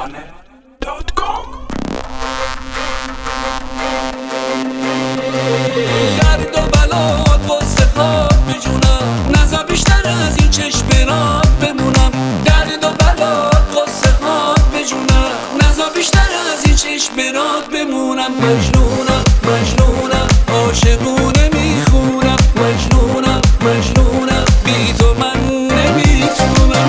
ترانه.com. درد و بلات قصه خواب بجونم، نزا بیشتر از این چشم برات بمونم. درد و بلات قصه خواب بجونم، نزا بیشتر از این چشم برات بمونم. مجنونم مجنونم عاشقونه میخونم، مجنونم مجنونم بی تو من نمیتونم.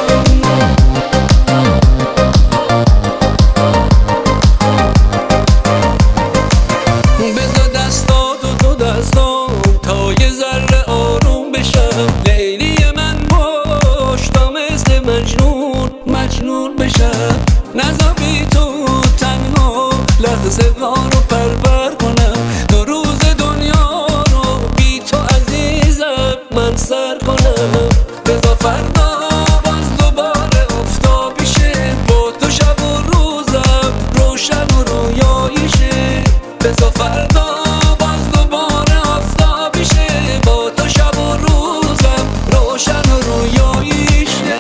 بذار دستاتو تو دستام تا یه ذره آروم بشم. لیلی من باش تا مثل مجنون مجنون بشم. نزا بی تو تنها لحظه غارو پربر کنم. دو روز دنیا رو بی تو عزیزم من سر کنم. بذار فردا باز دوباره افتابی شه، با تو شب و روزم روشن و رویایی شه. بذار فردا باز دوباره آفتابی شه، با تو شب و روزم روشن و رویایی شه.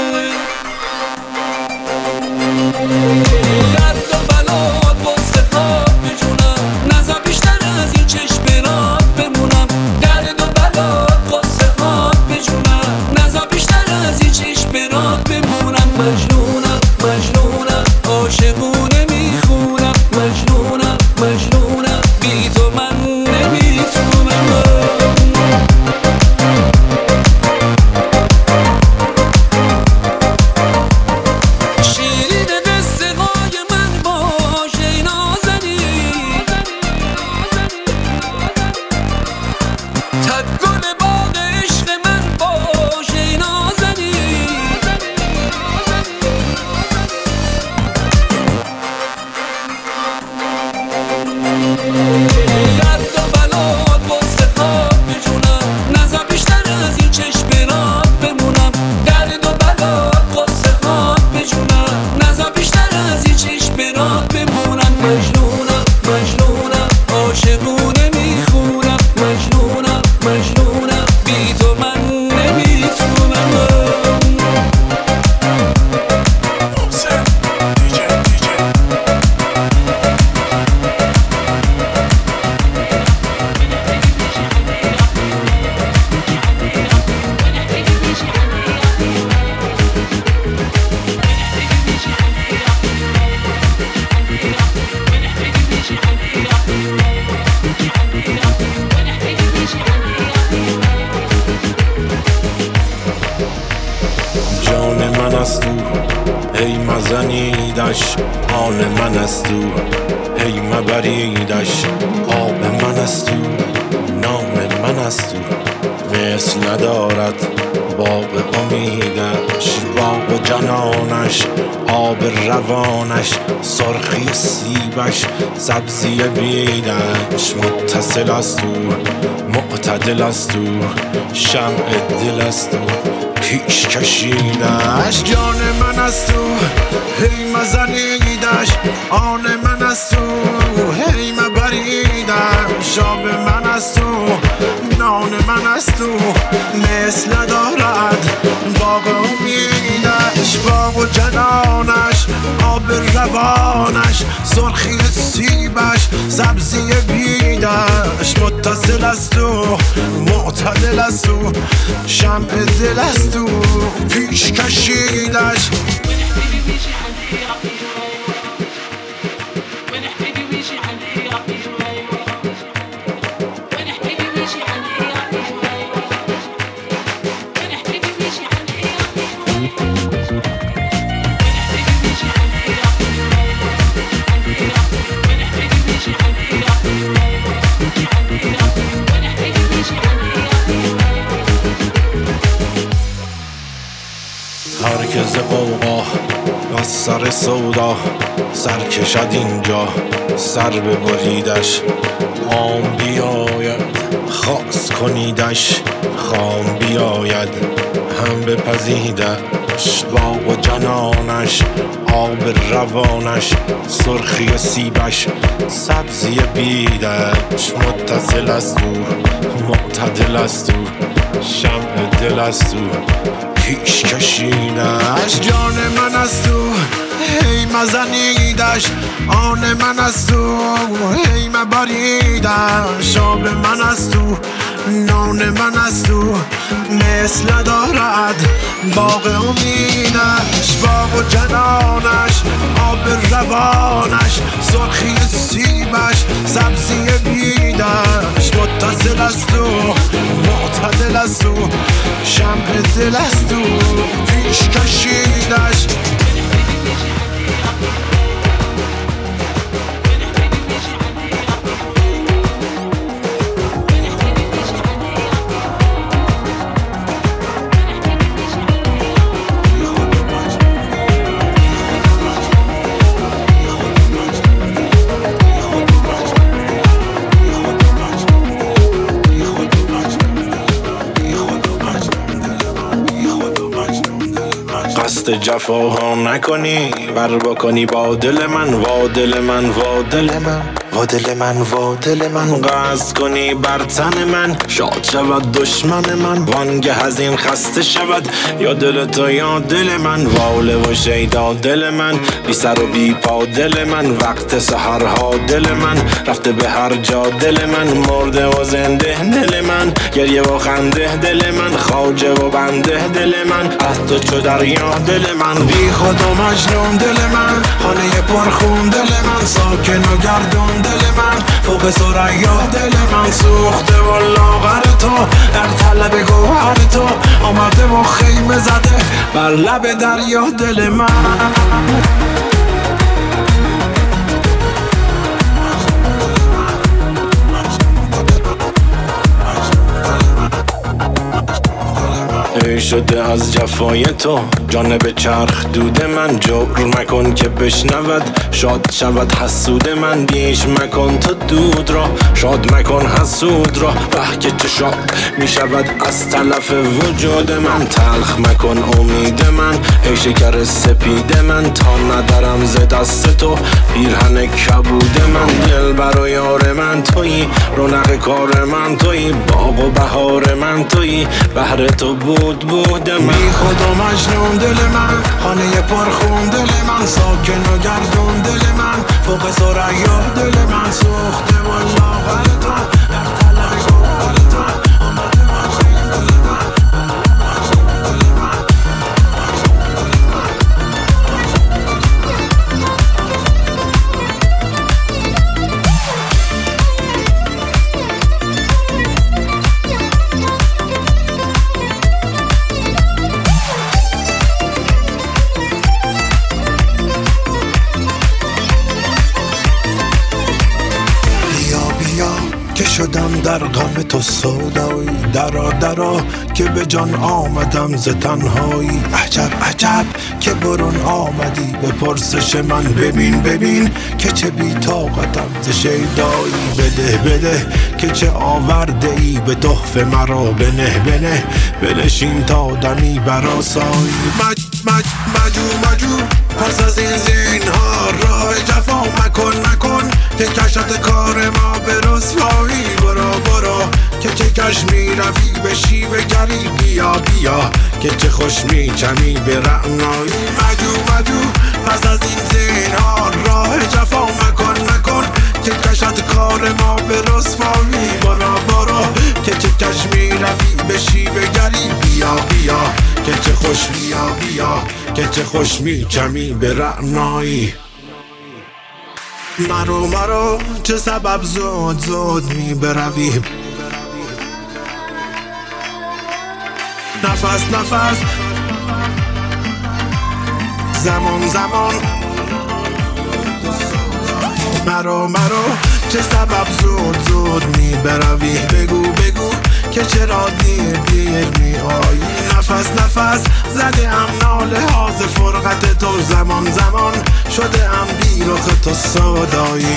درد و بلات قصه خواب بجونم، نزا بیشتر از این چشم برات بمونم. درد و بلات قصه خواب بجونم، نزا بیشتر از این چشم برات بمونم. مجنونم مجنونم عاشقونه میخونم، مجنونم مجنونم بی تو من نمیتونم. شیرین قصه های من باش ای نازنین، تگل باد عشق من باش ای نازنین. درد و بلات قصه خواب بجونم، نزا بیشتر از این چشم برات بمونم. درد و بلات قصه خواب بجونم، نزا بیشتر از این چشم برات بمونم. مجنونم مجنونم عاشقونه میخونم، مجنونم مجنونم بی تو من نمیتونم. محسن دیجی جان من است او هی مزنیدش، آن من است او هی مبریدش. آب من است او نام من است او، مثل ندارد باغ امیدش. باغ جنانش آب روانش، سرخی سیبش سبزی بیدش. متصل است او معتدل است او، شمع دل است او پیش کشیدش. جان من است او هی مزنیدش، آن من است او هی مبریدش. آب من است او نان من است او، مثل ندارد باغ امیدش. باغ و جنانش آب روانش، سرخی سیبش سبزی بیدش. متصل است او معتدل است او، شمع دل است او پیش کشیدش. هرگز قوقا و سر سودا، سر کشد اینجا سر ببریدش. عام بیاید خاص کنیدش، خام بیاید هم بپزیدش. باغ و جنانش آب روانش، سرخی سیبش سبزی بیدش. متصل است او معتدل است او، شمع دل است او پیش کشیدش. جان من است او هی مزنیدش آن من از تو، هی مبریدش آب من از تو، نان من از تو. مثل دارد باغ امیدش، باغ و جنانش، آب روانش، سرخی سیبش، سبزی بیدش. متصل از تو، معتدل از تو، شمع دل از تو، پیش کشیدش. قصد جفاها نکنی، ور بکنی با دل من، وا دل من، وا دل من، وا دل من، وا دل من. قصد کنی بر تن من، شاد شود دشمن من، وانگه از این خسته شود یا دل تو یا دل من. واله و شیدا دل من، بی سر و بی پا دل من. وقت سحرها دل من، رفته به هر جا دل من. مرده و زنده دل من، گریه و خنده دل من. خواجه و بنده دل من، از تو چو دریا دل من. بی خود و مجنون دل من، خانه پرخون دل من. ساکن و گردون دل من، فوق ثریا دل من. سوخته و لاغر تو، در طلب گوهر تو، آمده و خیمه زده بر لب دریا دل من. ای شده از جفای تو، جانب چرخ دود من. جبر مکن که بشنود، شاد شود حسود من. بیش مکن تو دود را، شاد مکن حسود را. به که چه شاد می شود از تلف وجود من. تلخ مکن امید من، ای شکر سپید من. تا ندارم ز دست تو پیرهن کبود من. دل بر و یار من تویی، رونق کار من تویی. باغ و بهار من تویی، بهر تو بود من. بی خود و مجنون دل من، خانه پرخون دل من. ساکن و گردون دل من، فوق ثریا دل من. سوخته و لاغر تو، در طلب گوهر تو، آمده و خیمه زده دل من. که شدم در غم تو سودایی. درا درا که به جان آمدم ز تنهایی. عجب عجب که برون آمدی به پرسش من. ببین ببین که چه بی طاقتم ز شیدایی. بده بده که چه آورده ای به تحفه مرا. بنه بنه بنشین تا دمی برآسایی. مجو پس از این زینهار راه جفا مکن که کشت کار ما به رسوایی. برو که چه کش می روی به شیوه گری. بیا که چه خوش می چمی به رعنایی. مجو پس از این زینهار راه جفا مکن که کشت کار ما به رسوایی. برو که چه کش می روی به شیوه گری. بیا که چه خوش بیا که چه خوش می چمی به رعنایی. مرو چه سبب زود می بروی. نفس زمان مرو چه سبب زود می بروی. بگو که چرا دیر می آیی. نفس زده ام ناله ها ز فرقت تو. زمان شده ام بی رخ تو سودایی.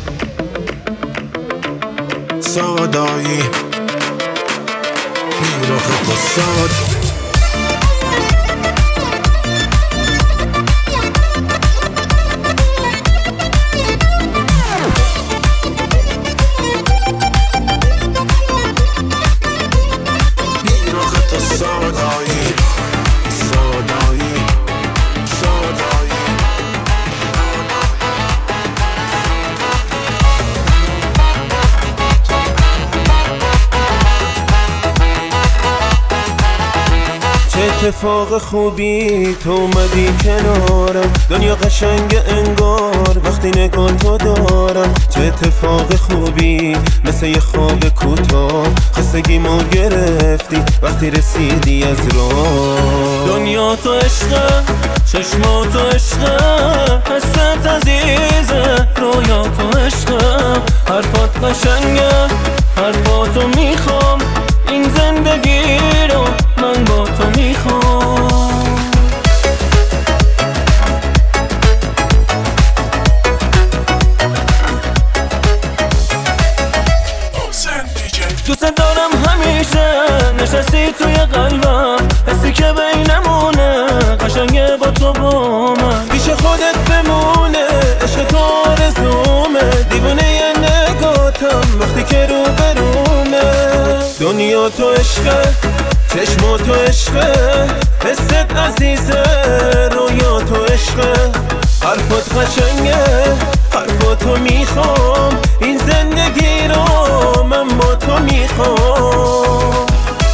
بی رخ تو سودایی. اتفاق خوبی تو اومدی کنارم، دنیا قشنگ انگار وقتی نگاه تو دارم. چه اتفاق خوبی مثل یه خواب کوتاه، خستگیمو گرفتی وقتی رسیدی از راه. دنیا تو عشقه، چشما تو عشقه، حست عزیزه، رویا تو عشقه. حرفات قشنگه، حرفاتو میخوام، این زندگی رو من با تو میخوام. دوست دارم همیشه نشستی توی قلبم، حسی که بینمونه قشنگه با تو با من. پیش خودت بمونه عشق تو آرزومه، دیوونه یه نگاتم وقتی که رو برومه. دنیا تو عشقه، چشما تو عشقه، حست عزیزه، رویا تو عشقه. حرفات قشنگه، حرفاتو میخوام، این زندگی رو من با تو میخوام.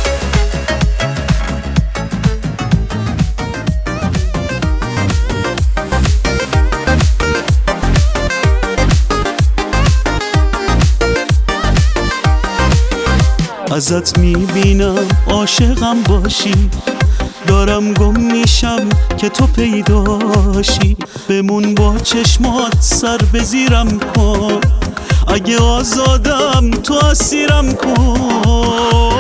ازت میبینم عاشقم باشی، دارم گم میشم که تو پیداشی. بمون با چشمات سر بزیرم کن، اگه آزادم تو اسیرم کن.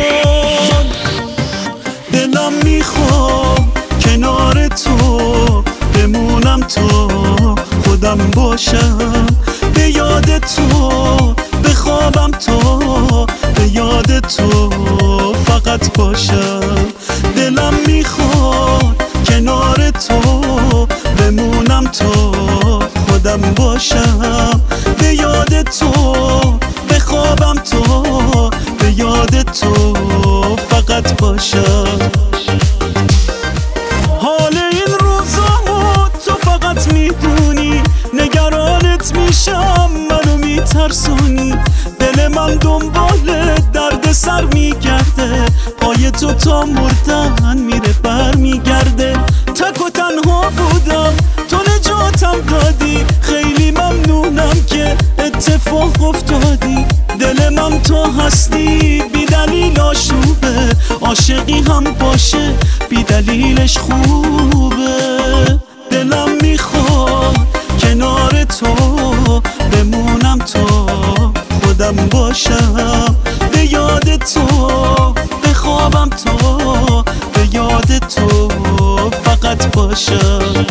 دلم میخوام کنار تو بمونم تا خودم باشم، به یاد تو بخوابم تا به یاد تو فقط باشم. دلم میخواد کنار تو بمونم تا خودم باشم، به یاد تو بخوابم تا به یاد تو فقط باشم. حال این روزامو تو فقط میدونی، نگرانت میشم منو میترسونی. دل من دنبال درد سر میگرده، پای تو تا مردن میره بر میگرده. تک و تنها بودم تو نجاتم دادی، خیلی ممنونم که اتفاق افتادی. دل من تو هستی بی دلیل آشوبه، عاشقی هم باشه بی دلیلش خوبه. دلم میخواد کنار تو بمونم تا خودم باشم، به یاد تو بخوابم تا به یاد تو فقط باشم.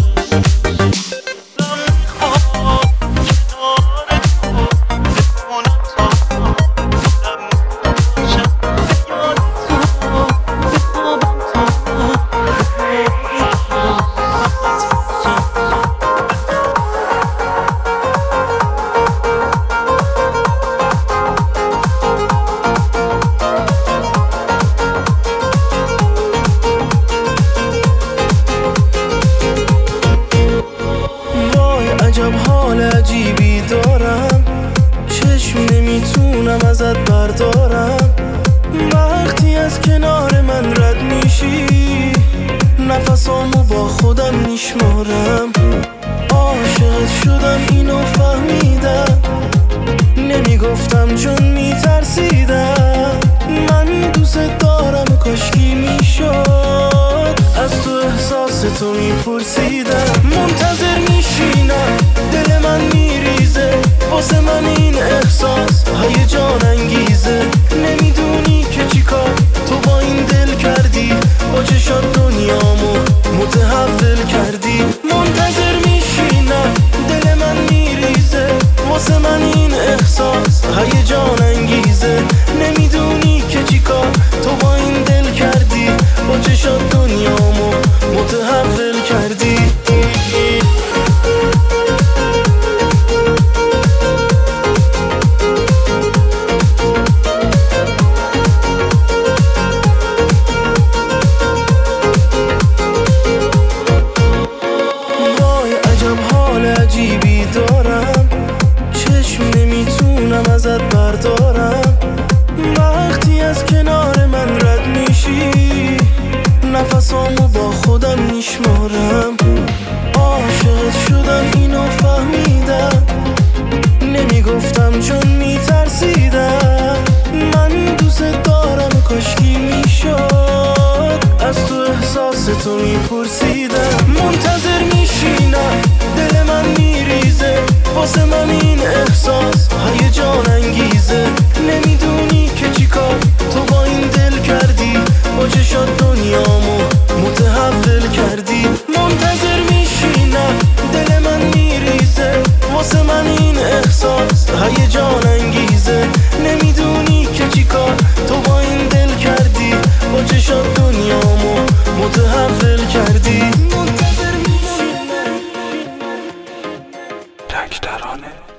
عجب حال عجیبی دارم، چشم نمیتونم ازت بردارم. وقتی از کنار من رد میشی، نفسامو با خودم میشمارم. عاشقت شدم اینو فهمیدم، نمیگفتم چون میترسیدم. من دوست دارم کاشکی میشد، از تو احساس تو میپرسیدم. منتظر میشینم دل من میریزه، واسه من این احساس هیجان انگیزه. نمیدونی که چیکار تو با این دل کردی، با چشات دنیامو متحول کردی. منتظر میشینم دل من میریزه، واسه من این احساس هیجان انگیزه. نمیدونی که چیکار تو با این دل کردی، با چشات دنیامو متحول کردی. وای عجب حال عجیبی دارم، چشم نمیتونم ازت بردارم. وقتی از کنار من رد میشی، نفس لحظاتامو با خودم میشمارم. عاشقت شدم اینو فهمیدم، نمیگفتم چون میترسیدم. من دوست دارم کاشکی میشد از تو احساس تو میپرسیدم. منتظر میشینم دل من میریزه واسه من این احساس هیجان انگیزه. نمیدونی که چی کار تو با این دل کردی، با چشات دنیامو متحول کردی. منتظر میشینم دل من میریزه واسه من این احساس هیجان انگیزه. نمیدونی که چی کار تو با این دل کردی، با چشات دنیامو متحول کردی. منتظر میشینم تک ترانه